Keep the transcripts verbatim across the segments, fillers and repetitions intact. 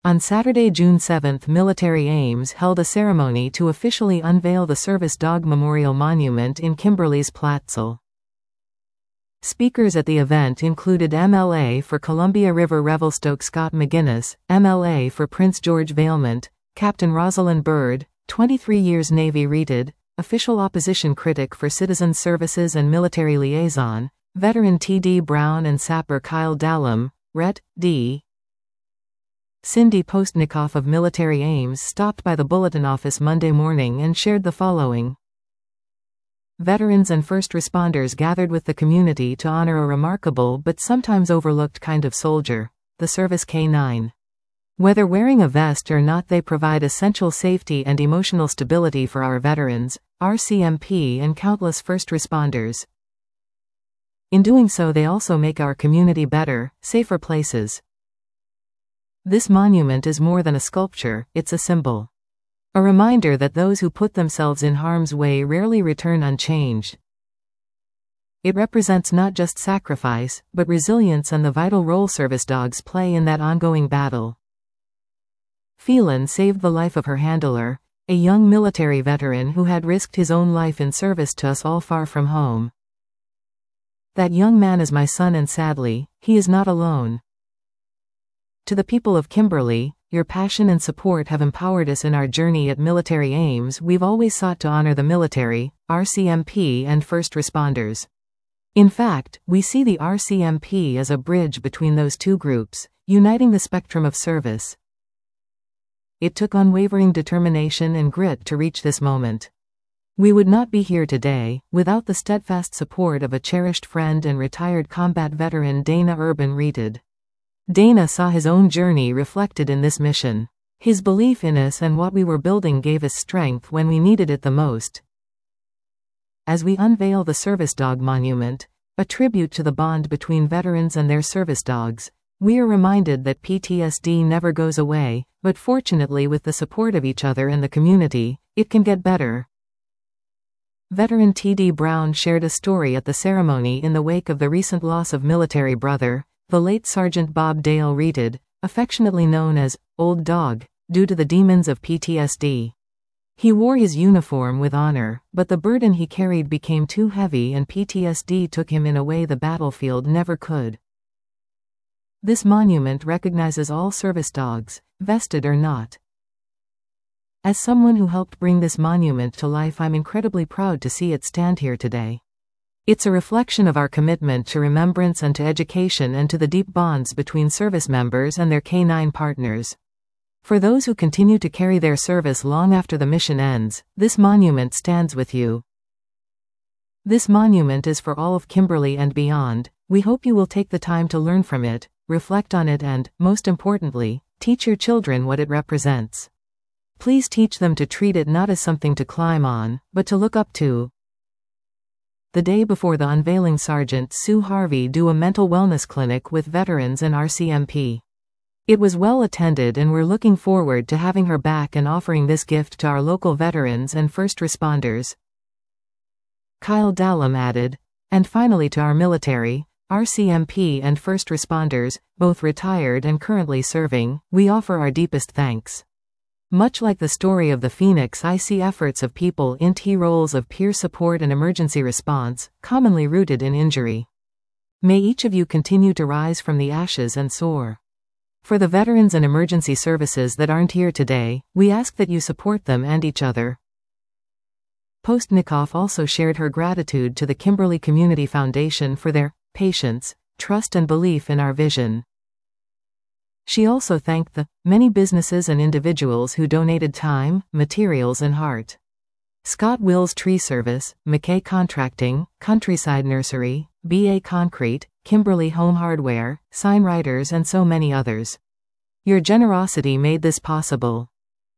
On Saturday, June seventh, Military Ames held a ceremony to officially unveil the Service Dog Memorial Monument in Kimberley's Platteville. Speakers at the event included M L A for Columbia River Revelstoke Scott McGinnis, M L A for Prince George Vaillant, Captain Rosalind Byrd, twenty-three years Navy rated, official opposition critic for Citizen Services and Military Liaison, veteran T D Brown and sapper Kyle Dallam, Ret. D. Cindy Postnikoff of Military Ames stopped by the bulletin office Monday morning and shared the following. Veterans and first responders gathered with the community to honor a remarkable but sometimes overlooked kind of soldier, the Service K nine. Whether wearing a vest or not, they provide essential safety and emotional stability for our veterans, R C M P, and countless first responders. In doing so, they also make our community better, safer places. This monument is more than a sculpture, it's a symbol. A reminder that those who put themselves in harm's way rarely return unchanged. It represents not just sacrifice, but resilience and the vital role service dogs play in that ongoing battle. Phelan saved the life of her handler, a young military veteran who had risked his own life in service to us all far from home. That young man is my son, and sadly, he is not alone. To the people of Kimberley, your passion and support have empowered us in our journey at Military Ames. We've always sought to honor the military, R C M P, and first responders. In fact, we see the R C M P as a bridge between those two groups, uniting the spectrum of service. It took unwavering determination and grit to reach this moment. We would not be here today without the steadfast support of a cherished friend and retired combat veteran, Dana Urban Reeded. Dana saw his own journey reflected in this mission. His belief in us and what we were building gave us strength when we needed it the most. As we unveil the Service Dog Monument, a tribute to the bond between veterans and their service dogs, we are reminded that P T S D never goes away, but fortunately, with the support of each other and the community, it can get better. Veteran T D Brown shared a story at the ceremony in the wake of the recent loss of military brother, the late Sergeant Bob Dale Reeded, affectionately known as Old Dog, due to the demons of P T S D. He wore his uniform with honor, but the burden he carried became too heavy and P T S D took him in a way the battlefield never could. This monument recognizes all service dogs, vested or not. As someone who helped bring this monument to life, I'm incredibly proud to see it stand here today. It's a reflection of our commitment to remembrance and to education and to the deep bonds between service members and their K nine partners. For those who continue to carry their service long after the mission ends, this monument stands with you. This monument is for all of Kimberley and beyond. We hope you will take the time to learn from it, reflect on it, and, most importantly, teach your children what it represents. Please teach them to treat it not as something to climb on, but to look up to. The day before the unveiling, Sergeant Sue Harvey do a mental wellness clinic with veterans and R C M P. It was well attended and we're looking forward to having her back and offering this gift to our local veterans and first responders. Kyle Dallam added, and finally to our military, R C M P and first responders, both retired and currently serving, we offer our deepest thanks. Much like the story of the Phoenix, I see efforts of people in T roles of peer support and emergency response, commonly rooted in injury. May each of you continue to rise from the ashes and soar. For the veterans and emergency services that aren't here today, we ask that you support them and each other. Postnikoff also shared her gratitude to the Kimberley Community Foundation for their patience, trust, and belief in our vision. She also thanked the many businesses and individuals who donated time, materials, and heart. Scott Wills Tree Service, McKay Contracting, Countryside Nursery, B A Concrete, Kimberley Home Hardware, Sign Writers, and so many others. Your generosity made this possible.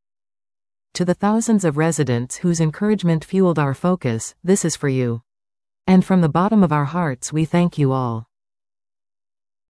To the thousands of residents whose encouragement fueled our focus, this is for you. And from the bottom of our hearts, we thank you all.